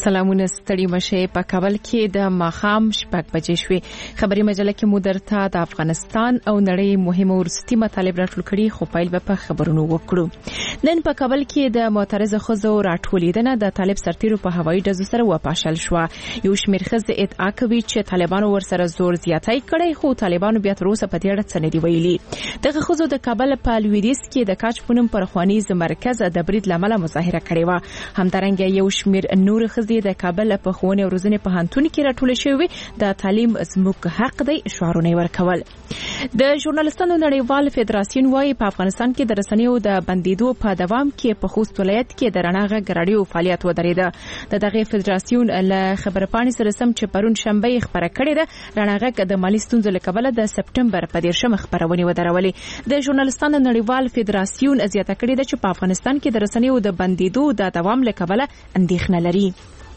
سلامونه ستړي مشه په کابل کې د ماخام شپږ بجې شوې. خبري مجله کې مدرته د افغانستان او نړۍ مهمه ورستي مطالب راټول کړي، خو پایل په خبرونو وکړو. نن په کابل کې د معترض خزو راټولیدنه د طالب سرتیرو په هوایي ډزو سره وپاشل شو. یو شمېر خزې ادعا کوي چې طالبانو ورسره زور زیاتی کړی، خو طالبانو بیا تر اوسه په دې اړه څه نه دی ویلي. دغه خزو د کابل په لویدیځ کې د کاچ پونم پر خوانیز مرکز د برید لامل مظاهره کړې و. همدارنګه یو شمېر نور خزې د کابل په ښوونې او روزنې پوهنتون کې راټول شوې د تعلیم زموږ حق دی شعارونه ورکول. د ژورنالستانو نړیوال فدراسیون وايي په افغانستان کې د رسنیو د بندیدو په دوام کې په خوست ولایت کې د رڼا غږ راډیو فعالیت ودرېده. دغه فدراسیون له خبرپاڼې سره سم چې پرون شنبه خبره کړې ده، رڼا غږ د مالي ستونزو له کبله د سپټمبر په 13 خبرونه ودرولې. د ژورنالستانو نړیوال فدراسیون زیاته کړې ده چې په افغانستان کې د رسنیو د بندیدو د دوام له کبله اندېښنه لري.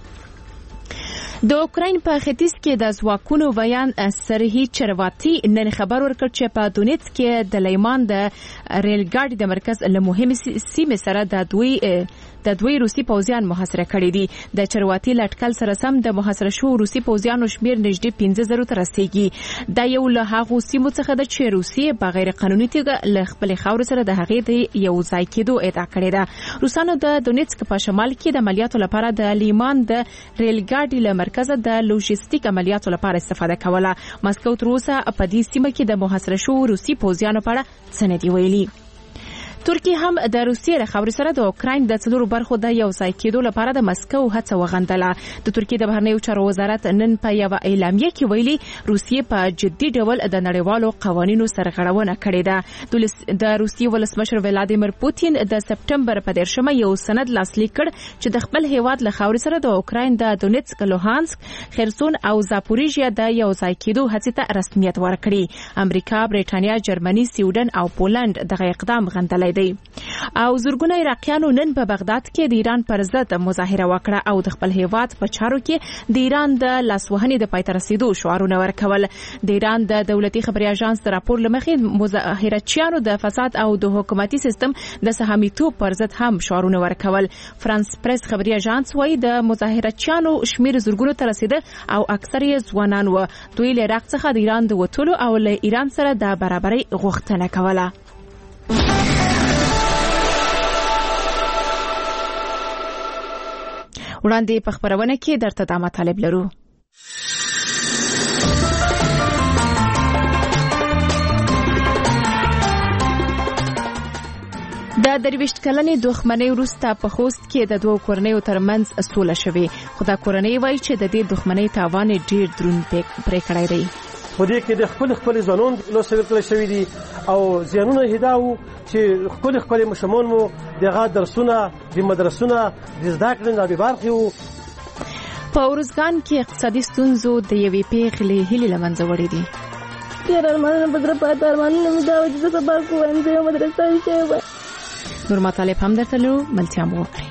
د اوکراین په ختیځ کې د ځواکونو بیان سرهی چرواتی نن خبر ورکړ چې په دونیتس کې د لیمان د ریل ګاډي د مرکز له مهمه سیمې سره د دوی روسي پوځیان محاصره کړي دي. د چرواتی لټکل سره سم د محاصره شو روسي پوځیانو شمیر نږدې 15,000 ته رسیدي. دا یو له هغو سیمو څخه ده چې روسیه بغیر قانوني توګه له خپل خاور سره د هغې د یو ځای کېدو ادعا کړې ده. روسانو د دونیتسک په شمال کې د عملیاتو لپاره د لیمان د ریل ګاډي له مرکز د لوجستیک عملیاتو لپاره استفاده کوله. مسکو تر اوسه په دې سیمه کې د محاصره شو روسي پوځیانو په اړه څه نه دی ویلي. ترکیه هم د روسیې له خبرې سره د اوکراین د څلورو برخو د یو ځای کېدو لپاره د مسکو هڅه وغندله. د ترکیې د بهرنیو چارو وزارت نن په یو اعلامیه کې ویلي روسیې په جدي ډول د نړیوالو قوانینو سرغړونه کړې ده. د روسیې ولسمشر ولادیمیر پوتین د سپټمبر په 13 یو سند لاسلیک کړ چې د خپل هیواد له خاورې سره د اوکراین د دونیتسک، لوهانسک، خرسون او زاپوریژیا د یو ځای کېدو هڅې ته رسمیت ورکړي. امریکا، برېټانیا، جرمني، سویډن او پولند دغه اقدام غندلی دی. او زورګونه عراقیانو نن په بغداد کې د ایران پر ضد مظاهره وکړه او د خپل هیواد په چارو کې د ایران د لاسوهنې د پای ته رسیدو شعارونه ورکول. د ایران د دولتي خبري اژانس د راپور لمخې مظاهرچیانو د فساد او د حکومتي سیستم د سهامیتوب پر ضد هم شعارونه ورکول. فرانس پریس خبري اژانس وايي د مظاهرچیانو شمیر زورګونو ته رسیده او اکثر یې ځوانان و. دوی له عراق څخه د ایران د وټولو او له ایران سره د برابرۍ غوښتنه کوله. وړاندې په خبرونه کې درته دا مطالب لرو. د 23 کلنې دښمنۍ وروسته په خوست کې د دوه کورنیو ترمنځ سوله شوې، خو دا کورنۍ وایي چې د دې دښمنۍ تاوان ډېر دروند پرې کړی دی. په دې کې د خپل ځوانان لوستل کړی شوی دي او زیانونه هداو چې خپل مشمون مو دغه درسونه د مدرسونه د زده کړې نه به برخه وو. په ورزګان کې اقتصادي ستونزو د یوې پیښې هیلې له منځه وړې دي. ډېر ارمانونه په زړه پاتې ارمانونه مې دا و چې زه سبا ښوونځی او مدرسه وشم. نور مطالب هم درته لرو، ملتیا مو وکړئ.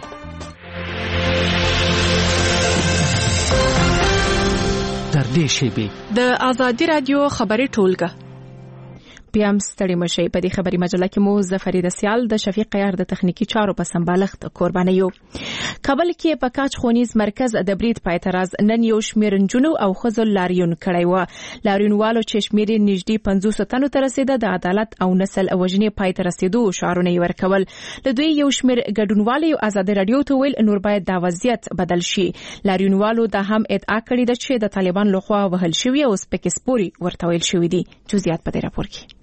تر دې شیبې د آزادي رادیو خبري ټولګه بیا هم ستړي مشئ. په دې خبري مجله کې مو زفرید سیال د شفیق قیار د تخنیکی چارو په سمبالښت قرباني یو. کابل کې په کاچ خونیز مرکز د برید په اعتراض نن یو شمېر نجونو او ښځو لاریون کړی و. لاریونوالو چې شمېر نږدې 500 تنو ته رسیده د عدالت او نسل وژنې پای ته رسیدو شعارونه یې ورکول. له دوی یو شمېر ګډونوالو آزادي رادیو ته ویل نور باید دا وضعیت بدل شي. لاریونوالو دا هم ادعا کړې ده چې د طالبان لخوا وهل شوی او سپکسپوري ورته ویل شوی دي. جزئیات په دې راپور کې.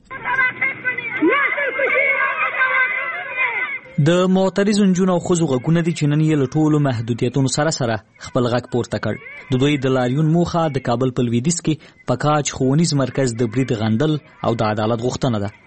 د معترض نجونو او ښځو غږونه دي چې نن یې له ټولو محدودیتونو سره خپل غږ پورته کړ. د دوی د لاریون موخه د کابل په لویدیځ کې په کاج ښوونیز مرکز د برید غندل او د عدالت غوښتنه ده.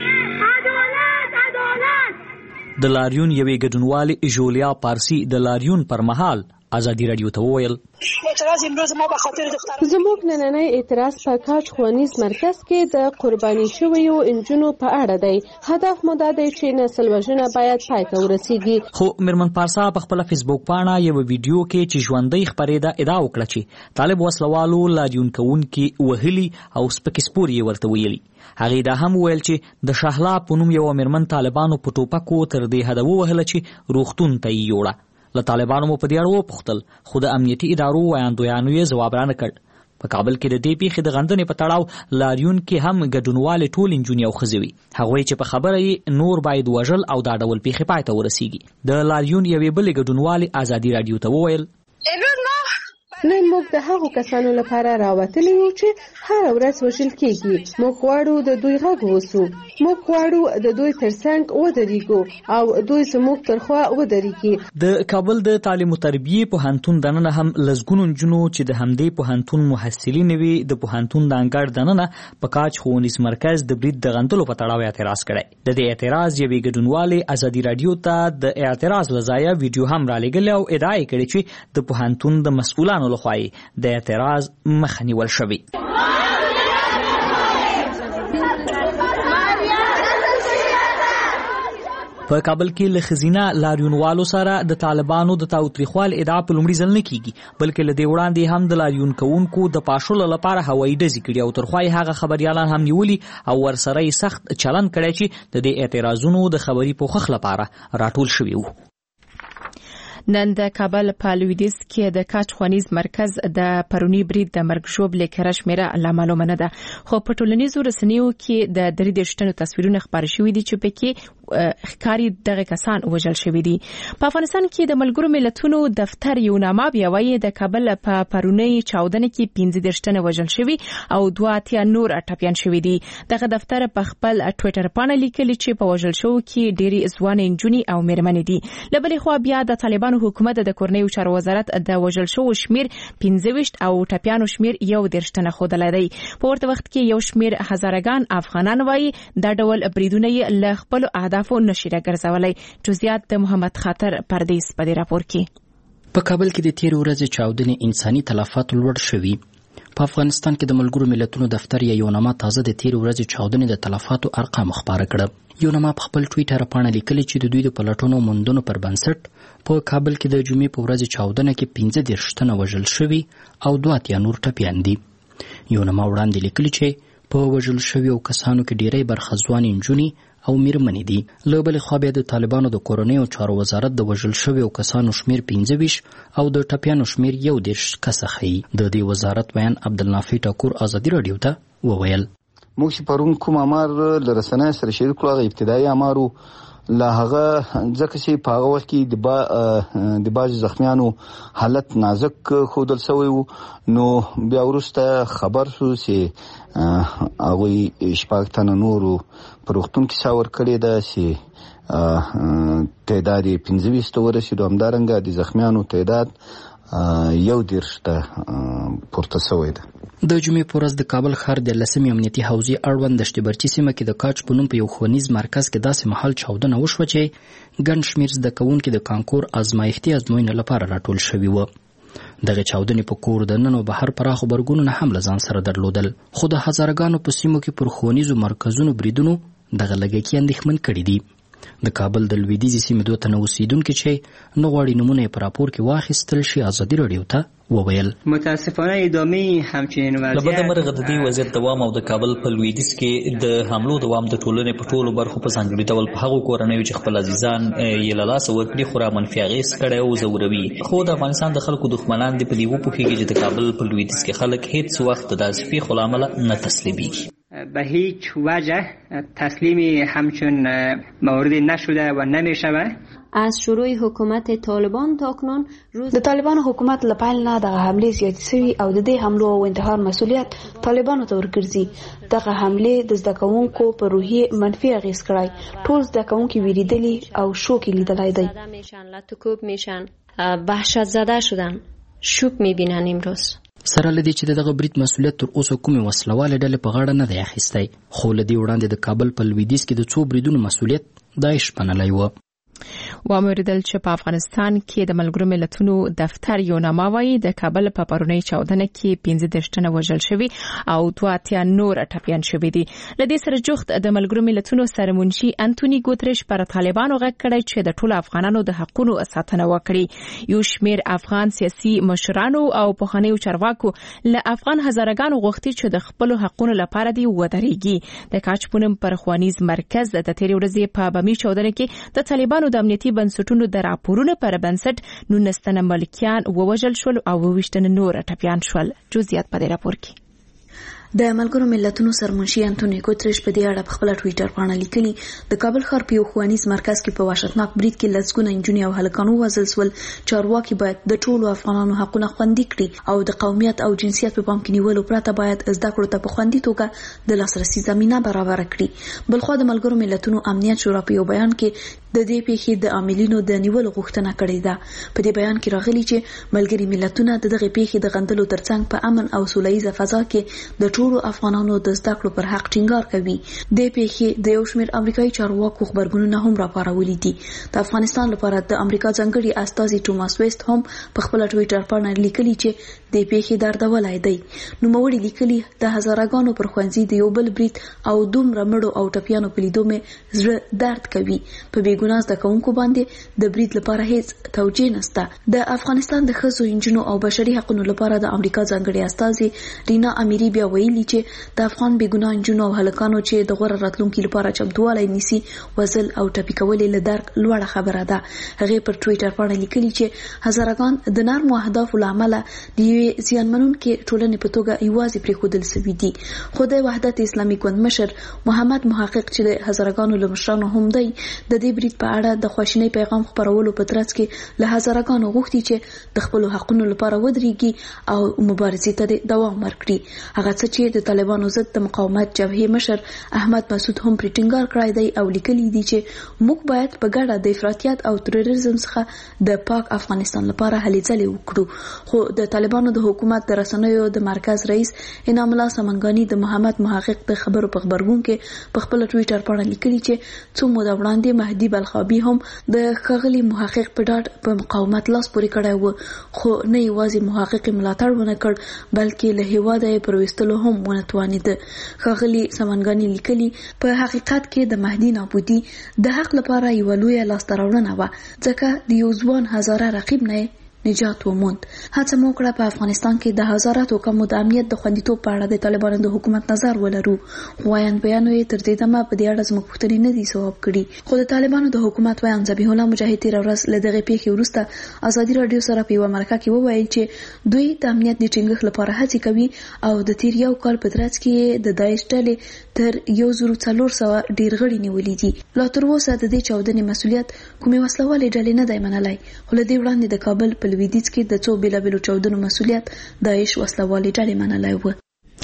د لاریون یوې ګډونوالې ژولیا پارسی د لاریون پر مهال آزادي رادیو ته وویل اعتراض امروز ما به خاطر دختران زموږ نننی اعتراض په کاج ښوونیز مرکز کې د قرباني شویو انجونو په اړه دی. هدف مو دا دی چې نسل وژنه باید پای ته ورسیږي. خو میرمن پارسا په خپل فیسبوک پاڼه یو ویډیو کې چې ژوندۍ خبرېده ادعا وکړه چې طالب وسلوالو لاریون کوونکي وهلي او سپکسپوري ورته ویلي. هغه دا هم ویل چې د شهلا په نوم یو میرمن طالبانو په ټوپکو تر دې حد ووهله چې روغتون ته یې یوړه. له طالبانو مو په دې اړه وپوښتل خو د امنیتي ادارو ویاندویانو یې ځواب رانه کړ. په کابل کې د دې پیښې د غندنې په تړاو لاریون کې هم ګډونوال ټول نجونې او ښځې وي. هغوی چې په خبره یې نور باید وژل او دا ډول پیښې پای ته ورسیږي. د لاریون یوې بلې ګډونوالې ازادي راډیو ته وویل نن موږ د هغو کسانو لپاره راوتلي یو چې هر ورځ وژل کېږي. موږ غواړو د دوی غږ ووسو. موږ غواړو د دوی ترڅنګ ودرېږو او دوی زموږ تر خوا ودرېږي. د کابل د تعلیم او تربیې پوهنتون دننه هم لسګونو نجونو چې د همدې پوهنتون محصلین وي د پوهنتون د انګړ دننه په کاج ښوونیز مرکز د برید د غندلو په تړاو اعتراض کړی. د دې اعتراض یوې ګډونوالې ازادي راډیو ته د اعتراض لځایه ویډیو هم رالېږلی او ادعا یې کړې چې د پوهنتون د مسؤلانو لخوا د اعتراض مخه نیول شوې. په کابل کې له ښځینه لاریونوالو سره د طالبانو د تاوتریخوال ادعا په لومړي ځل نه کیږي بلکې له دې وړاندې هم د لاریون کوونکو د پاشلو لپاره هوایي ډزې کړي او تر خوا یې هغه خبریالان هم نیولي او ورسره یې سخت چلند کړی چې د دې اعتراضونو د خبري پوښښ لپاره راټول شوي وو. نن د کابل په لویدیځ کې د کاج ښوونیز مرکز د پرونی برید د مرګ ژوبلې کړه شمیره لا معلومه نه ده خو په ټولنیزو رسنیو کې د درې دیرشتنو تصویرونه خپاره شوي دي چې پکې ښکاری دغه کسان وژل شوي دي. په افغانستان کې د ملګرو ملتونو دفتر یو نامه بیا وایي د کابل په پرونی چاودنه کې 15 دیرشتنه وژل شوي او 2 نور ټپیان شوي دي. دغه دفتر په خپل ټوئیټر باندې لیکلي چې په وژل شو کې ډېری ځوانې نجونې او مېرمنې دي. لبلې خو بیا د طالبانو حکومت د کورنیو چارو وزارت د وژل شو شمیر 15 او ټپیانو شمیر 1 تنه خودلای دی. په ورته وخت کې یو شمیر هزارګان افغانان وایي دا ډول بریدونه یې له خپل اهدافو نشي راګرځولای. جزئیات د محمد خاطر پردیس په دې راپور کې. په کابل کې د تیر ورځې چاودنې انساني تلفات لوړ شوي. په افغانستان کې د ملګرو ملتونو دفتر یو نامه تازه د تیر ورځې چاودنې د تلفاتو ارقام خبره کړه. یو نامه په خپل ټوئیټر باندې لیکلي چې د دوی د پلټونو موندنو پر بنسټ په کابل کې د جمعې په ورځ چاودنه کې 15 تنه وژل شوي او 2 نور ټپیان دي. یو نامه وړاندې لیکلي چې په وژل شوي کسانو کې ډیری برخه ځوانې نجونې او میرمنې دي. له بلې خوا بیا د طالبانو د کورنیو چارو وزارت د وژل شوي کسانو شمیر 15 او د ټپیانو شمیر 11 کسه ښیي. د دې وزارت بیان عبدالنافع ټاکور ازادي راډیو ته وویل موږ چې پرون کوم امر له رسنیو سره شریک کړو هغه ابتدایي امارو له هغه ځکه چې په هغه وخت کې د بعضې زخمیانو حالت نازک ښودل سوی و نو بیا وروسته خبر شو چې هغوی 6 تنه نورو په روغتون کې ساه ورکړې ده چې تعداد یې 15 ته ورسېدو. همدارنګه د زخمیانو تعداد 11 ته پورته سوی ده. د جمعې په ورځ د کابل ښار د 10مې امنیتي حوزې اړوند د شتبرچي سیمه کې د کاج په نوم په یو ښوونیز مرکز کې داسې مهال چاودنه وشوه چې ګڼ شمېر زده کوونکي د کانکور ازمایښتي ازموینې لپاره راټول شوي وو. دغه چاودنې په کور دننه او بهر پراخو غبرګونونه هم له ځان سره درلودل خو د هزارګانو په سیمو کې پر ښوونیزو مرکزونو بریدونو دغه لږکي اندېښمن کړي دي. د کابل د لویدیځې سیمې 2 تنه اوسیدونکي چې نه غواړي نومونه یې په راپور کې واخیستل شي ازادي راډیو ته وویل متاسفانه ادامه همچنین وضعیت لبد مرغه د دې وضعیت دوام او د کابل په لویدیځ کې د حملو دوام د ټولنې په ټولو برخو په ځانګړي ډول په هغو کورنیو چې خپل عزیزان یې له لاسه ورکړي خورا منفي اغېز کړی او ځوروي. خو د افغانستان د خلکو دښمنان دي په دې وپوهېږي چې د کابل په لویدیځ کې خلک هیڅ وخت د داسې پیښو له امله نه تسلیمیږي. به هیچ وجه تسلیم همچون موردی نشده و نمیشود. از شروع حکومت طالبان تا اکنون د طالبانو حکومت له پیل نه دغه حملې زیاتې شوي او د دې حملو او انتحار مسؤلیت طالبانو ته ورګرځي. دغه حملې د زده کوونکو په روحیې منفي اغېز کړی. ټول زده کوونکي ویریدلي او شوکې لیدلی دی. لطکوب میشن وحشت زده شدن شوک میبینن امروز. سره لدی چې دغه برید مسؤلیت تر اوسه کومې وسلواله ډلې په غاړه نه دی اخیستی خو لدی وړاندې د کابل په لویدیځ کې د 2 بریدونو مسؤلیت داعش منلی و. واوریدل چې په افغانستان کې د ملګرو ملتونو دفتر یو نامه وایي د کابل په پرونی چاودنه کې 15 تنه وژل شوي او 2 نور ټپیان شوي دي. لدې سره جوخت د ملګرو ملتونو سرمنشي انټونی ګوتریش پر طالبانو غږ کړی چې د ټولو افغانانو د حقوقو ساتنه وکړي. یو شمیر افغان سیاسي مشرانو او پخوانیو چارواکو له افغان هزارګانو غوښتي چې د خپل حقوقو لپاره دی ودرېږي. د کاج پونم پر ښوونیز مرکز د تیر ورځې په بمی چاودنه کې د طالبانو طالبانو د امنیتي بنسټونو د راپورونو پر بنسټ 19 تنه ملکیان ووژل شول او 20 تنه نور ټپیان شول. جزئیات په دې راپور کې. د ملګرو ملتونو سرمنشي انټونیو ګوتریش په دې اړه په خپل ټوئیټر باندې لیکلي د کابل ښار په یو ښوونیز مرکز کې په وحشتناک برید کې لسګونه نجونې او هلکان ووژل شول. چارواکي باید د ټولو افغانانو حقونه خوندي کړي او د قومیت او جنسیت په پام کې نیولو پرته باید زده کړو ته په خوندي توګه د لاسرسي زمينه برابر کړي. بلخو د ملګرو ملتونو امنیت شورا په یو بیان کې د دې پیښې د عاملینو د نیولو غوښتنه کړې ده. په دې بیان کې راغلي چې ملګري ملتونه دغه پیښې د غندلو ترڅنګ په امن او سولهییزه فضا کې د ټولو افغانانو د زده کړو پر حق ټینګار کوي. د پیښې د یو شمېر امریکایي چارواکو خبرګونونه هم راپارولي دي. د افغانستان لپاره د امریکا ځانګړي استازي ټوماس ویست هم په خپل ټوئیټر باندې لیکلي چې د پیښې دردولای دی. نوموړي لیکلي د هزارګانو پر خوانزي د یو بل برید او دومره مړو او ټپیانو په لیدو مې زړه درد کوي. په ګناه زده کوونکو باندې د برید لپاره هیڅ توجیه نشته. د افغانستان د ښځو انجونو او بشري حقوقو لپاره د امریکا ځانګړي استازي رینا امیری بیا ویلي چې د افغان بېګناه انجونو او هلکانو چې د غوړه راتلونکو لپاره چمتووالی نیسي وزل او ټپي کول له درک لوړه خبره ده. هغه پر ټوئیټر باندې لیکلي چې هزارګان د نرمو اهدافو لامل د یوې زیانمنونکې ټولنې په توګه یوازې پرېښودل شوي دي. خو د وحدت اسلامي ګوند مشر محمد محقق چې د هزارګانو له مشرانو هم دی د دې برید په اړه د خواشینۍ پیغام خپرولو په ترڅ کې له هزارګانو غوښتي چې د خپل حقونو لپاره ودرېږي او مبارزې ته دوام ورکړي. هغه څه چې د طالبانو ضد د مقاومت جبهې مشر احمد مسعود هم پرې ټینګار کړی دی او لیکلي دي چې موږ باید په ګډه د افراطیت او تروریزم څخه د پاک افغانستان لپاره هلې ځلې وکړو. خو د طالبانو د حکومت د رسنیو د مرکز رئیس انعام الله سمنګانی د محمد محقق د خبرو په خبرګون کې په خپل ټوئیټر باندې لیکلي چې څو موده وړاندې مهدي بلخابي هم د ښاغلي محقق په ډاډ په مقاومت لاس پورې کړی و، خو نه یوازې محقق ملاتړ ونه کړ بلکې له هیواده یې پر ویستلو هم ونه توانېده. ښاغلي سمنګانی لیکلي په حقیقت کې د مهدي نابودي د حق لپاره یوه لویه لاسته راوړنه وه ځکه د یو ځوان هزاره رقیب نه نجات وموند. هڅه مو کړه په افغانستان کې د هزاراتو کمو د امنیت د خوندیتوب په اړه د طالبانو د حکومت نظر ولرو. وایان بیانو یې تر دې دمه په دې اړه زموږ پوښتنې نه دي ځواب کړي. خو د طالبانو د حکومت وایان ذبیح الله مجاهد تېره ورځ له دغې پیښې وروسته ازادي راډیو سره په یوه مرکه کې وویل چې دوی د امنیت د ټینګښت لپاره هڅې کوي او د تېر یو کال په ترڅ کې د داعش ډلې تر 1400 ډېر غړي نیولي دي. لا تر اوسه د دې چاودنې مسؤلیت کومې وسلوالې ډلې نه دی منلی، خو له دې وړاندې د کابل په لویدیځ کې د څو بیلابیلو چاودنو مسؤلیت داعش وسلوالې ډلې منلی و.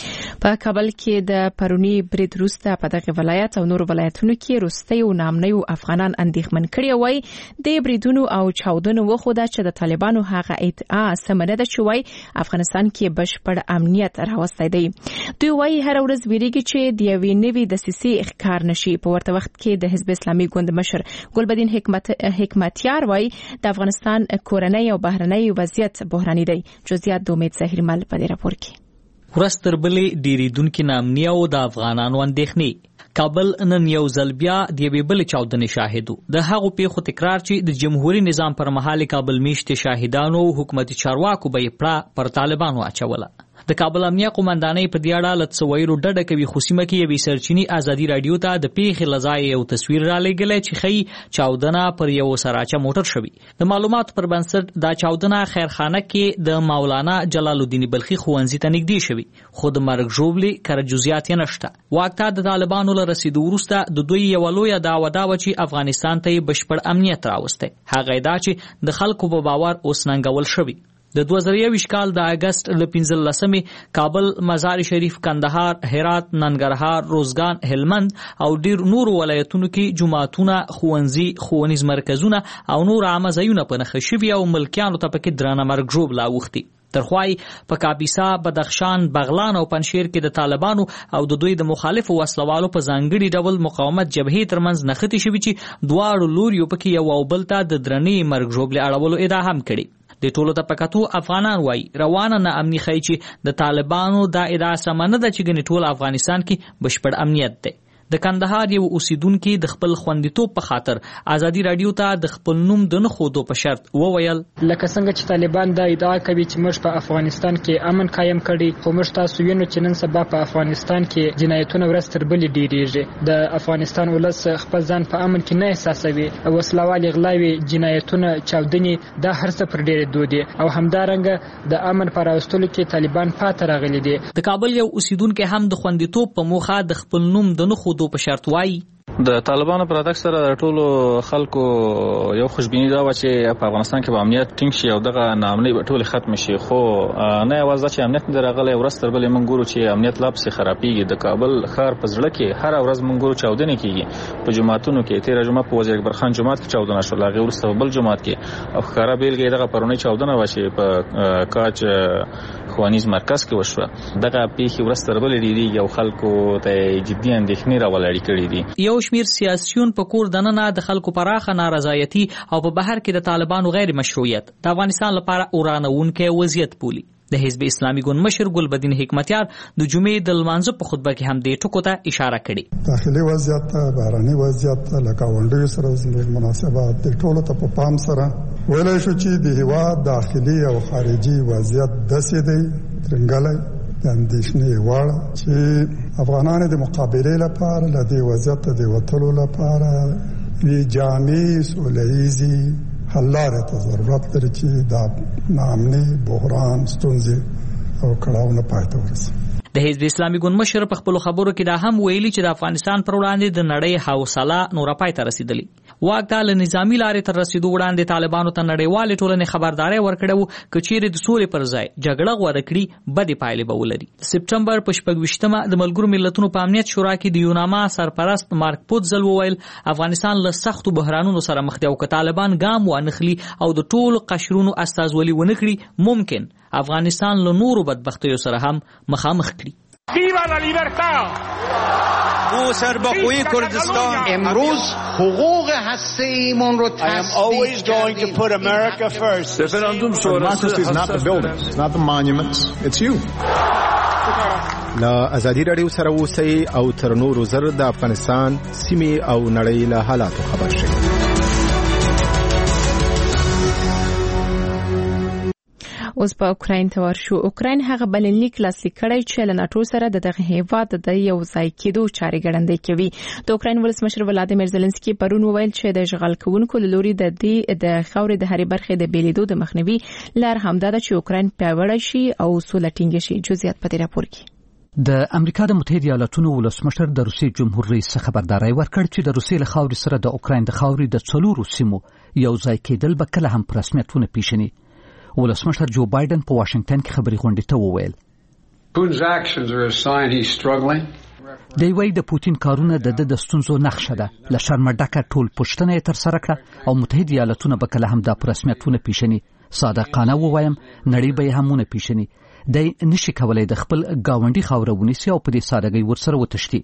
په کابل کې د پرونی برید وروسته په دغه ولایت او نور ولایتونو کې روستي او نامنیو افغانان اندېښمن کړي وای د بریدونو او چاودنو وخوده چې د طالبانو هغه ادعا سمنه ده چې وای افغانستان کې بشپړ امنیت راوستي دی. دوی وای هر ورځ ویریږي چې د یوې نوې دسیسې ښکار نشي. په ورته وخت کې د حزب اسلامي ګوند مشر ګلبدین حکمتیار وای د افغانستان کورنۍ او بهرنۍ وضعیت بحراني دی. جزئیات د امید ظاهر مل په دې راپور کې. ورستر بلې ډیریدونکو نامني او د افغانانو اندېښنې. کابل نن یو ځل بیا د یوې بلې چاودنې شاهد و. د هغو پیښو تکرار چې د جمهوریت نظام پر مهال کابل میشتې شاهدانو او حکومتي چارواکو به یې پر طالبانو اچوله. د کابل امنیه قومندانۍ په دې اړه له څه ویلو ډډه کوي، خو سیمه کې یوې سرچینې ازادي راډیو ته د پیښې له ځایه یو تصویر رالیږلی چې ښیي چاودنه پر یو سراچه موټر شوي. د معلوماتو پر بنسټ دا چاودنه خیرخانه کې د مولانا جلال الدین بلخي ښوونځي ته نږدې شوي، خو د مرګ ژوبلې کره جزئیات یې نشته. واک ته د طالبانو له رسیدو وروسته د دوی یوه لویه دعوه دا وه چې افغانستان ته یې بشپړ امنیت راوستی. هغه دا چې د خلکو په باور اوس ننګول شوي. د 2021 کال د اگست له 15 کابل، مزار شریف، کندهار، هرات، ننګرهار، روزګان، هلمند او ډیر نور ولایتونو کې جماعتونه، ښوونځي، ښوونیز مرکزونه او نور عامه ځایونه په نښه شوي او ملکیانو ته پکې درانه مرګ ژوبله اوښتي. ترخوای په کاپیسا، بدخشان، بغلان او پنشیر کې د طالبانو او د دوی د مخالفو وسلوالو په ځانګړي ډول مقاومت جبهې ترمنځ نښتې شوي چې دواړو لوریو پکې یو او بل ته د درنې مرګ ژوبلې اړولو ادعا هم کړې. د ټولو ته پکاتو افغانان وای روانه نه امني خی چې د طالبانو دا ادعا سمنه ده چې ګنې ټول افغانستان کې بشپړ امنیت دی. د کندهار یو اوسیدونکو د خپل خوندیتوب په خاطر ازادي رادیو ته د خپل نوم د نه خودو په شرط وویل لکه څنګه چې طالبان دا ادعا کوي چې موږ په افغانستان کې امن قائم کړي خو موږ تاسو وینو چې نن سبا په افغانستان کې جنایتونه ورځ تر بلې ډیریږي د افغانستان ولس خپل ځان په امن کې نه احساسوي او وسلوال غلاوي جنایتونه چاودنې دا هر څه پر ډیره دودي او همدارنګه د امن پر راوستلو کې طالبان پاتې راغلي دي د کابل یو اوسیدونکو هم د خوندیتوب په موخه د خپل نوم د نه خودو په شرط وایي د طالبانو پر اتاک سره د ټولو خلکو یو خوشبینی دا و چې په افغانستان کې به امنیت ټینګ شي او دغه ناامنۍ به ټول ختم شي خو نه یوازې چې امنیت نه راغلی ورځ تر بلې موږ ګورو چې امنیت لا پسې خرابېږي د کابل ښار په زړه کې هر ورځ موږ ګورو چاودنې کېږي په جوماتونو کې تېره جمعه په وزیر اکبر خان جومات کې چاودنه شوله هغې وروسته په بل جومات کې او ښکاره بېلګه یې دغه پرونۍ چاودنه وه چې په کاج ښوونیز مرکز کې وشوه دغه پیښې ورځ تر بلې ډېرېږي او خلکو ته جدي اندېښنې راولاړې کړي دي یو شمېر سیاسیون په کور دننه د خلکو پراخه نارضایتي او په بهر کې د طالبانو غیر مشروعیت د افغانستان لپاره اورانونکې وضعیت بولي د حزب اسلامي ګوند مشر ګلبدین حکمتیار د جمعې د لمانځه په خطبه کې هم دې ټکو ته اشاره کړې داخلي وضعیت ته بهرني وضعیت ته له ګاونډیو سره زموږ مناسبات د ټولو ته په پام سره ویلی شو چې د هېواد داخلي او خارجي وضعیت داسې دی درنګلی د اندېښنې وړ چې افغانانو د مقابلې لپاره له دې وضعیت د وتلو لپاره وی جامع سولهیزي حل لارې ته ضرورت لري چې د ناامنۍ بحران ستونزې او کړاوونه پای ته ورسوي د حزب اسلامي ګوند مشر په خپل خبرو کې دا هم ویلي چې د افغانستان پر وړاندې د نړۍ حوصله نور پای ته رسیدلی واک ته نظامی لارې تر رسیدو وړاندې طالبانو ته نړیوالې ټولنې خبرداري ورکړه چې چیرې د سولې پر ځای جګړه غوړه کړي بدې پایلې به ولري سپټمبر په 28مه د ملګرو ملتونو په امنیت شورا کې د یوناما سرپرست مارک پوتزل وویل افغانستان له سختو بحرانونو سره مخ دی او که طالبان ګام وانخلي او د ټولو قشرونو استازولي ونه کړي ممکن افغانستان له نورو بدبختیو سره هم مخامخ کړي ویوا لا لیبرتا ما سرباخوی کردستان امروز حقوق هسته‌ایمون رو تصدیق کردیم. Democracy is not the buildings, it's not the monuments, it's you. لا ازادي رادیو سره اوسئ او تر نورو زر د افغانستان سیمې او نړۍ له حالاتو خبر شئ. اوس په اوکراین ته ورشو اوکراین هغه بلنلیک لاسلیک کړی چې له ناتو سره دغه هیواد د یو ځای کېدو چارې ګړندې کوي د اوکراین ولسمشر ولادیمیر زيلنسکي پرون وویل چې د اشغال کوونکو لوري د خاورې د هرې برخې د بیلیدو د مخنیوي لار همدا ده چې اوکراین پیاوړی شي او سوله ټینګه شي جزئیات په دې راپور کې د امریکا د متحده ایالاتونو ولسمشر د روسي جمهور رئیس خبرداري ورکړ چې د روسي له خاورې سره د اوکراین د خاورې د څلورو سیمو یو ځای کېدل به کله هم په رسمیتونه پیښني ولسمشر جو بایدن په واشنگټن کې خبري غونډې ته وویل Putin's actions are a sign he's struggling. دی وایي د پوتین کارونه د ستونزو نښه ده له شرمه ډکه ټول پوښتنه یې ترسره کړه او متحده ایالاتونه به کله هم دا په رسمیتونه پیښني صادقانه ووایم نړۍ به یې هم ونه پیښني دی نشي کولای د خپل ګاونډي خاوره ونیسي او په دې سادهګۍ ورسره وتښتي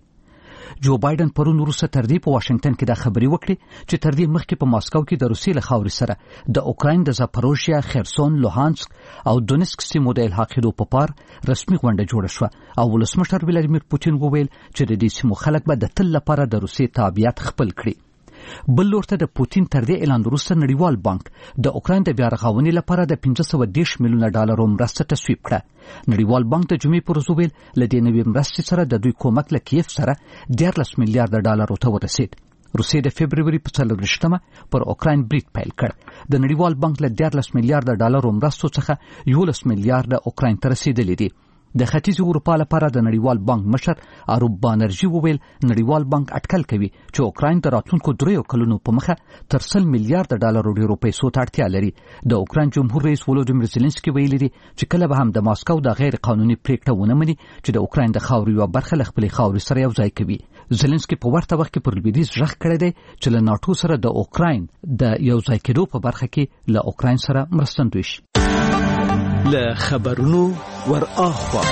جو بایدن پرون وروسته تر دې په واشنگټن کې دا خبري وکړي چې تر دې مخکې په ماسکو کې د روسي له خاورې سره د اوکراین د زاپاروژیا خرسون لوهانسک او دونیسک سیمو د الحاقېدو په پار رسمي غونډه جوړه شوه او ولسمشر ولادیمیر پوتین وویل چې د دې سیمو خلک به د تل لپاره د روسي تابعیت خپل کړي بل لورته د پوتین تر دې اعلان وروسته نړیوال بانک د اوکراین د بیا رغونې لپاره د 510 میلیونه ډالرو مرسته تصویب کړه نړیوال بانک د جمعې پر ورځ ویل ل دې نوې مرستې سره د دوی کومک له کیف سره 14 میلیارډ ډالرو ته ورسید روسیې د فبرवरी په 4 پر اوکراین بریټ پیل کړ د نړیوال بانک له 14 میلیارډ ډالرو مرستو څخه 11 میلیارډ اوکراین ته رسیدلې دي د ختیځ اروپا لپاره د نړیوال بانک مشر اروپ بانرژي وویل نړیوال بانک اټکل کوي چې اوکراین د راتلونکو 3 کلونو په مخه تر 100 میلیارډ ډالرو ډیرو پیسو ته اړتیا لري د اوکراین جمهور رئیس ولودیمیر زيلنسکي ویلي دي چې کله به هم د ماسکو د غیر قانوني پریکړه ونه مني چې د اوکراین د خاورې یو برخه له خپلې خاورې سره یو ځای کوي زيلنسکي په ورته وخت کې پر لویدیځ ژغ کړی دی چې له ناتو سره د اوکراین د یو ځای کېدو په برخه کې له اوکراین سره مرستندوی شي له خبرونو ور اخوا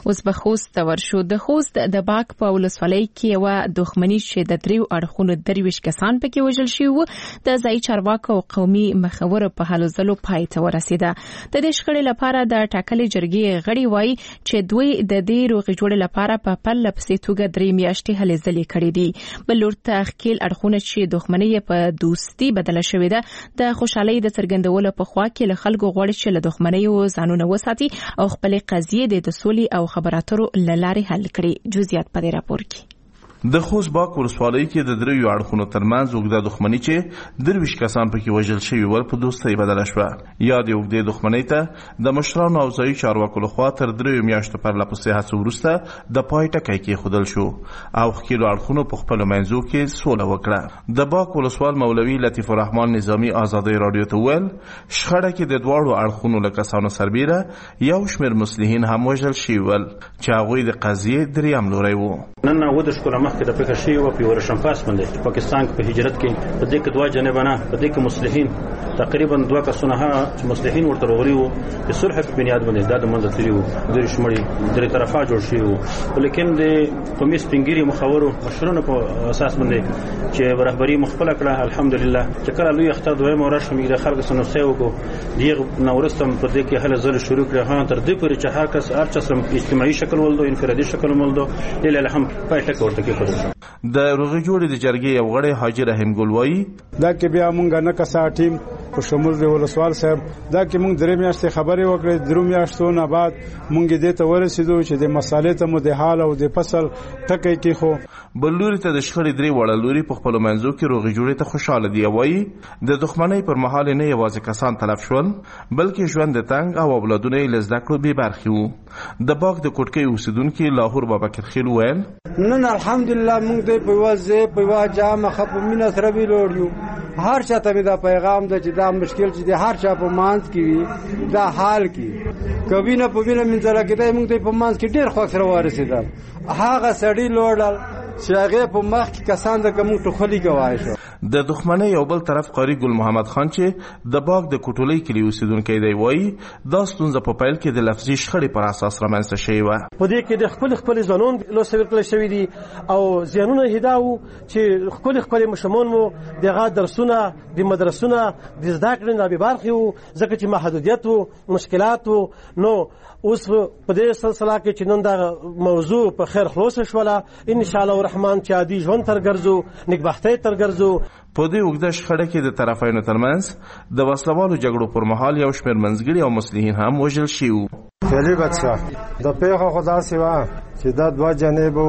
اوس به خوست ته ورشو. د خوست د باک په ولسوالۍ کې یوه دښمني چې د دریو اړخونو 23 کسان پکې وژل شوي وو د ځایي چارواکو او قومي مخورو په هلو ځلو پای ته ورسېده. د دې شخړې لپاره د ټاکلې جرګې غړي وایي چې دوی د دې روغې جوړې لپاره په پرله پسې توګه 3 میاشتې هلې ځلې کړې دي. بل لور ته ښکیل اړخونه چې دښمني په دوستي بدله شوې ده د خوشحالۍ د څرګندولو په خوا کې له خلکو غواړي چې له دښمنیو ځانونه وساتي او خپلې قضیې د سولې او خبراترو له لارې حل کړي. جزئیات په دې راپور کې. د خوست باک ولسوالۍ کې د دریو اړخونو ترمنځ اوږده دښمني چې 23 کسان پکې وژل شوي ول په دوستۍ بدله شوه. یا د اوږدې دښمنۍ ته د مشرانو او ځایي چارواکو لخوا تر 3 میاشتو پرله پسې هڅو وروسته د پای ټکی کېښودل شو او ښکیلو اړخونو په خپلو منځو کې سوله وکړه. د باک ولسوال مولوي لطیف الرحمن نظامي ازادۍ راډیو ته وویل شخړه کې د دواړو اړخونو له کسانو سربیره یو شمېر مسلحین هم وژل شوي ول چې هغوی د قضیې دریم لوری وو. نن کې د فکر شي او په ورشنفاس باندې پاکستان په هجرت کې په دې کې 2 جانبانه په دې کې مسلحین تقریبا 2 کسونه چې مسلحین ورته راغلي وو چې صلح په بنیاد باندې د منځ تللی وو د شمړي درې طرفه جوړ شي وو لیکن د قومي سپینګری مخاورو مشرونو په اساس باندې چې رهبری مخفله کړه الحمدلله چې کله لوی اختر دوی مورش میګه خلک سنو سیو کو دیغه نورستم په دې کې هله زل شروع کړه ها تر دې پورې چې هر کس هر چا سره اجتماعي شکل ولدو انفرادي شکل ولدو اله الحمد پټه کوړه کې د روغې جوړې د جرګې یو غړی حاجی رحیم ګل وایي دا کې بیا مونږ نه کسا ټیم په شمول دی ولسوال صاحب دا کې مونږ 3 میاشتې خبرې وکړې 3 میاشتو نه بعد مونږ دې ته ورسېدو چې د مسالې ته مو د حال او د فصل ټکی کې خو بلوري ته د شخړې 3 وړه لوري په خپل منځو کې روغې جوړې ته خوشاله دی. وایي د دښمنۍ پر مهال نه یوازې کسان تلف شول بلکې ژوند د تنګ او اولادونه یې له زده کړو بې برخې وو. د باک د کوټکۍ اوسیدونکي لاهور بابکر خیل ویل نن الحمدلله مونږ د په واځه مخه په مینه سره ویلوړیو هر چاته می دا پیغام ده چې دا مشکل چې د هر چا په مانځ کې وي دا حال کې کوي نه په وینه منځره کې د موږ په مانځ کې ډېر خوښ سره ورسېدل هغه سړی لوړل چې هغه په مخ کې کسان د کوم ټخلي گواهی شو. د دښمنۍ یو بل طرف قاری ګل محمد خان چې د باغ د کوټولۍ کلی اوسیدونکی دی وایي دا ستونزه په پیل کې د لفظي شخړې پر اساس رامنځته شوې وه. په دې کې د خپل ځانون لوسوي کړل شوي دي او زیانونه هداو چې خپل مشمون مو دغه درسونه د مدرسونه د زده کړې نه به برخې وو ځکه چې محدودیت وو مشکلات وو. نو اوس په دې سلسله کې چې نن دا موضوع په خیر خلاص شوله ان شاء الله الرحمن چې عادي ژوند تر ګرځو نیکبختۍ تر ګرځو. په دې اوږده شخړه کې د طرفینو ترمنځ د وسلوالو جګړو پر مهال یو شمېر منځګړي او مسلحین هم وژل شوي وو. خیالي بچه د پیښه خو داسې وه چې دا 2 جانبو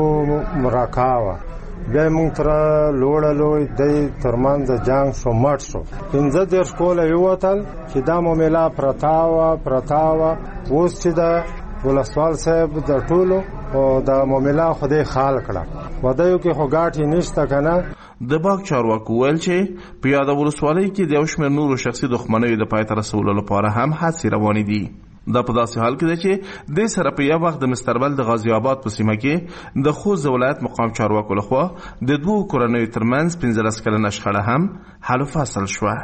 مراکا وه بیا موږ تر لوړلو دی ترمنځ جنګ شو مټ شو 15 کاله یوتل چې دا معامله پرتا وه اوس چې د ولسوال صاحب د ټولو او د معامله خدای خال کړه ودایو کې خو ګاټي نشته کنه. د باک چارواکو ویل چې په یاد ولسوالۍ کې د یو شمېر نورو شخصي دښمنیو د پای ته رسولو لپاره هم هڅې روانې دي. دا په داسې حال کې ده چې د سره په یو وخت د مستربل د غازی آباد په سیمه کې د خوست ولایت مقام چارواکو لخوا د 2 کورنیو ترمنځ 15 کلنه شخړه هم حل فصل شوه.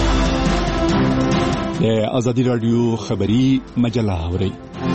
د ازادي رادیو خبری مجله اوري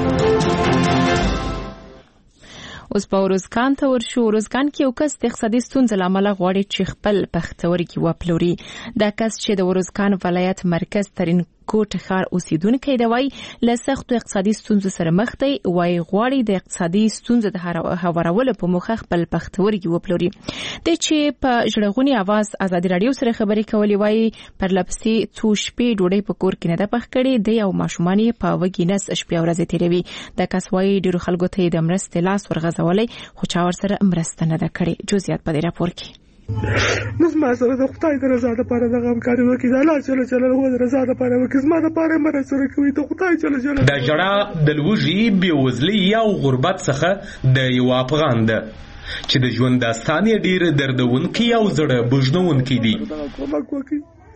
اوس په روزګان ته ورشو. روزګان کې یو کس د اقتصادي ستونزو له امله غواړي چې خپل پښتورګي وپلوري. دا کس چې د روزګان ولایت مرکز ترین کوټ ښار اوسیدونکی دی وایي له سختو اقتصادي ستونزو سره مخ دی. وایي غواړي د اقتصادي ستونزو د هوارولو په موخه خپل پښتورګي وپلوري. د چې په ژړغوني اواز ازادي رادیو سره خبرې کولې وایي پرلپسې څو شپې ډوډۍ په کور کې نه ده پخ کړې دی او ماشومان یې په وږي نس شپې او ورځې تېروي. دا کس وایي ډېرو خلکو ته د مرستې لاس ورغځولی خو چا ورسره مرسته نه ده کړې. جزئیات په دې راپور کې. نس ما سره د خدای د رضا لپاره د همکاري وکړي د الله جل جلاله د رضا لپاره وکړي زما د لپاره مرسته کوي د خدای جل جلاله. د جړه د لوږې بېوزلۍ او غربت څخه د یو افغان ده چې د ژوند داستان یې ډېر دردونکی او زړه بوژنونکی دی.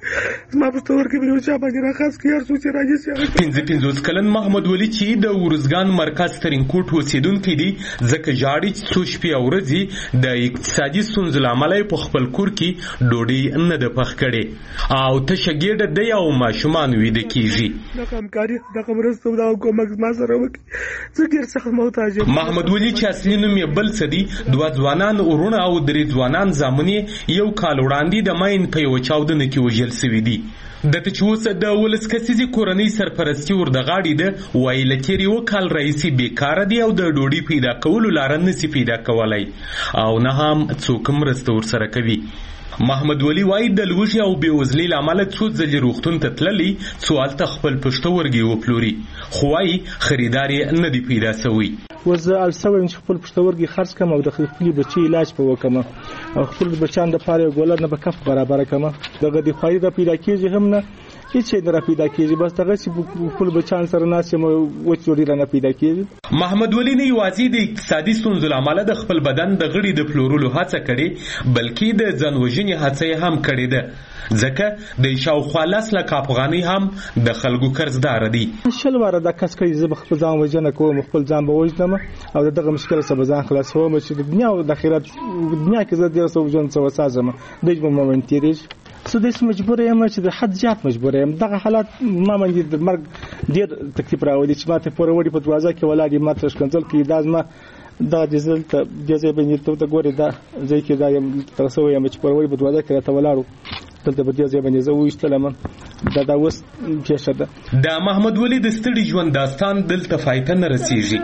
زما په تور کې یو چا باندې راخاص کې هر څو چې راځي 55 کلن محمد ولی چې د ورزګان مرکز ترینکوټ اوسیدونکو دی ځکه جاړي څو شپې او ورځې د اقتصادي ستونزو لامل په خپل کور کې ډوډۍ نه د پخ کړي او تشګېډ د یو ماشومان وید کیږي د همکاري د خبرستو دا کومک ما سره وکړي څه ډیر سخت محتاج محمد ولی چې اصلي نوم یې بل سدي دوه ځوانان ورونه او درې ځوانان زامنې یو کال وړاندې د ماین په یو چاودنه کې وژل شوي دي د تچوس د ولس کسيزي کورنۍ سرپرستی ور د غاړي د وایل کېری وکال رئیسي بیکاره دی او د ډوډۍ پیدا کولو لار نه سي پیدا کولای او نه هم څوک مرسته ور سره کوي محمد ولی وای د لوږې او بېوزلۍ له امله څو ځلې روغتون ته تللی څو هلته خپل پښتورګي وپلوري خو وایي خریدار یې نه دی پیدا سوی اوس زه اړ شوی یم چې خپل پښتورګي خرڅ کړم او د خپلې بچي علاج په وکړم او خپل بچیان دپاره یو ګوله نه به کف برابره کړم دغه د خواري را پیدا کېږي هم نه هیڅ نه را پیدا کېږي بس دغه چې خپل بچیان سره ناست یم وچ ډوډۍ رانه پیدا کېږي محمد ولی نه یوازې د اقتصادي ستونزو له امله د خپل بدن د غړي د پلورلو هڅه کړې بلکې د ځان وژنې هڅه یې هم کړې ده ځکه د شاوخوا 10 لک افغانۍ هم د خلکو قرضدار دي شل واره د کس کوي زه خپل ځان وژنه کوم خپل ځان به وژنم او دغه مشکل سره ځان خلاصوم چې د دنیا او د آخرت دنیا کې زه ډیر څه ژوند څه وسازم دغه مومنت تیریږي څه د مجبور یم چې د حد زیات مجبور یم دغه حالات ما باندې د مرګ ډیر تکلیف راوړي چې ماته پوروړي په دروازه کې ولادي ماته شکنځل کې دازما دا جزل ته جزې باندې ته ګوري دا ځکه چې دا یم تاسو یم چې پوروړي په دروازه کې راته ولاړو دلته په دې ځای باندې زه وښتلم دا اوس پیښه ده د محمد ولی د ستړي ژوند داستان دلته فایده نه رسیږي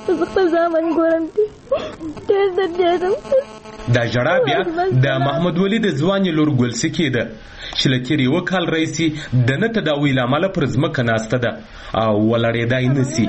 دا جړه بیا د محمد ولی د ځوان لور ګلسکی ده چې لکه یو کال رئیسي د نه تداوی لامل پر ځمکه ناسته ده او ولړېدای نسی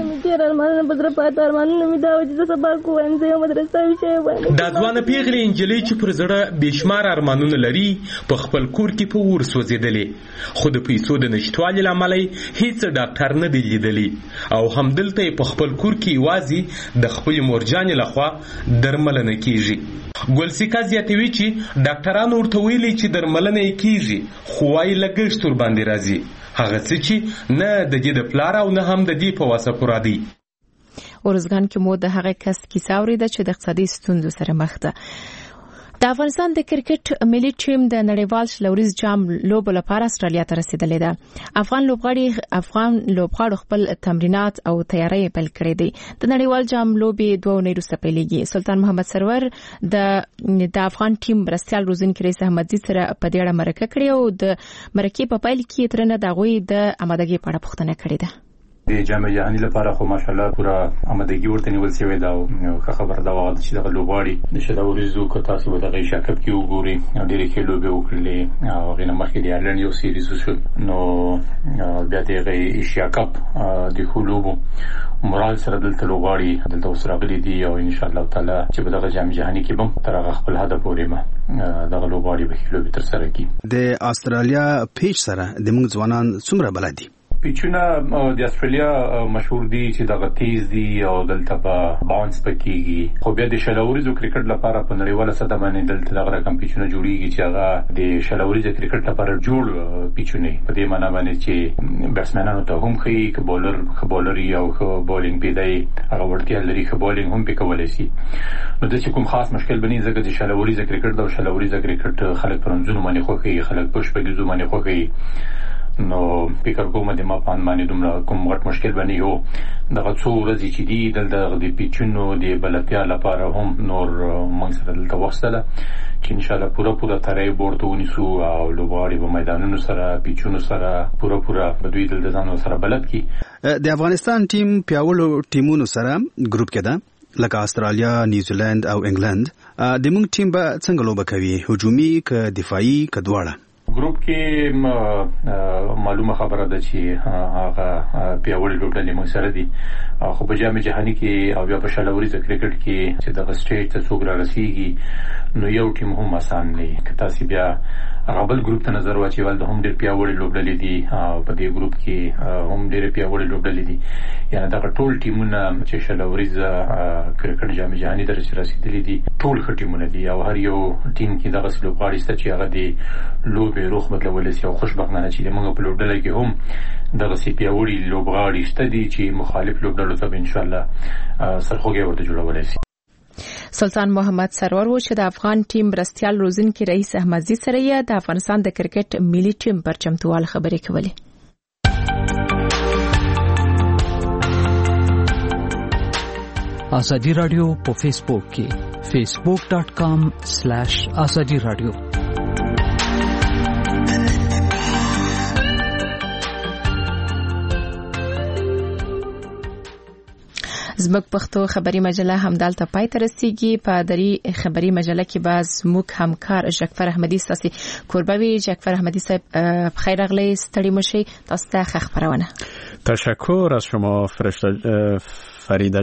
دا ځوان پیغلې انجلۍ چې پر زړه بشمار ارمانونه لري په خپل کور کې په ور سوځېدلې خو د پیسو د نشټوالي لامل هیڅ ډاکټر نه دی لیدلی او هم دلته په خپل کور کې یوازې د خپل مورجانې لخوا درملنه کیږي ګلسیکا زیاتوي چې ډاکټرانو ورته ویلي چې درملنه یې کیږي خو وايي لګښت ور باندې راځي هغه څه چې نه د دې د پلار او نه هم د دې په واسه پورا دی ورزګان کې مو د هغه کس کیسه اوریده چې د اقتصادي ستونزو سره مخ ده د افغانستان د کرکټ ملي ټیم د نړیوال شلوريز جام لوبو لپاره استرالیا ته رسیدلې ده افغان لوبغاړو خپل تمرینات او تیاری پیل کړې دي د نړیوال جام لوبي 2 اونۍ وروسته پیلېږي سلطان محمد سرور د افغان ټیم برستیال روزنکي رئیس احمدزي سره په دې اړه مرکه کړې او د مرکې په پیل کې ترنه دغوی د آمادګۍ په اړه پوښتنه کړې ده د جام جهاني لپاره خو ماشالله پورا آمادګي ورته نیول شوې ده او خبر دا وایي چې د لوبغاړي د شلوريزو که تاسو به دغه شکایت کې وګورئ ډېرې ښې لوبې وکړلې او هغې نه مخکې د ایرلند یو سیریز وشو نو بیا د هغې ایشیا کپ د ښو لوبو مورال سره دلته لوبغاړي دلته اوس راغلي دي او انشاءالله تعالی چې په دغه جام جهاني کې به تر هغه خپل هدف پورې دغه لوبغاړي به ښې لوبې ترسره کړي د استرالیا پیچ سره د موږ ځوانان څومره بلد دي پیچونه د استرالیا مشهور دي چې دغه تیز دي او دلته په باونس پکېږي خو بیا د شلوريزو کرکټ لپاره په نړیواله سطح باندې دلته دغه رقم پیچونه جوړیږي چې هغه د شلوريزو کرکټ لپاره جوړ پیچونه په دې معنی باندې چې بیټسمنانو ته هم ښه بولر او ښه بولینګ پیدای هغه وړتیا لري ښه بولینګ هم پکولای شي نو د کوم خاص مشکل بنې ځکه د شلوريزو کرکټ د شلوريزو کرکټ خلک پرنځونو باندې خوښي خلک پښپګیزو باندې خوښي نو فکر کوم د ما په باندې دومره کوم غټ مشکل باندې یو دغه څو ورځې چې دی د پیچونو د بلتیا لپاره هم نور موږ سره دلته وښتله چې ان شاء الله پوره ترې بورته ونیسو او لوبغاړي په میدانونو سره پیچونو سره پوره بدوی دلته ځان سره بلد کی د افغانستان ټیم پیاوړو ټیمونو سره ګروپ کې ده لکه استرالیا نیوزیلند او انګلند د موږ ټیم به څنګه لوبه کوي هجومي که دفاعي که دواړه ګروپ کې معلومه خبره ده چې هغه پیاوړي لوبډلې موږ سره دي خو په جام جهاني کې او بیا په شلوريز کرکټ کې چې د سټیټ ته څوک راسیږي نو یو ټیم هم آسان نه که تاسو بیا هغه بل ګروپ ته نظر واچول د هم ډېر پیاوړي لوبډلې دي په دې ګروپ کې هم ډېر پیاوړي لوبډلې دي یعنی دا ټول ټیمونه چې شلوريز کرکټ جام جهاني ته رسیدلي دي ټول ښه ټیمونه دي او هر یو ټیم کې دغه لوبغاړي ست چې هغه دي لوب لوبې روخ بدلول شي او خوشبختانه چې موږ په لوبډله کې هم دغه سی پیاوړي لوبغاړي شته دي چې مخالف لوبډلو ته ان شاء الله سرخوږی ورته جوړولای شي. سلطان محمد سرور و چې د افغان ټیم برستیال روزنکي رئیس احمدزي سره یې د افغانستان د کرکټ ملي ټیم پر چمتووالي خبرې کولې. ازادي رادیو په فیسبوک کې facebook.com/azadi radio. زموږ پښتو خبري مجله همدالته پای ته رسیږي. په دری خبري مجله کې باز موږ همکار جعفر احمدي ساسي کوربوي. جعفر احمدي صاحب خیر اغلی ستړي مشي تاسو ته خبرونه. تشکر از شما فرشته فریده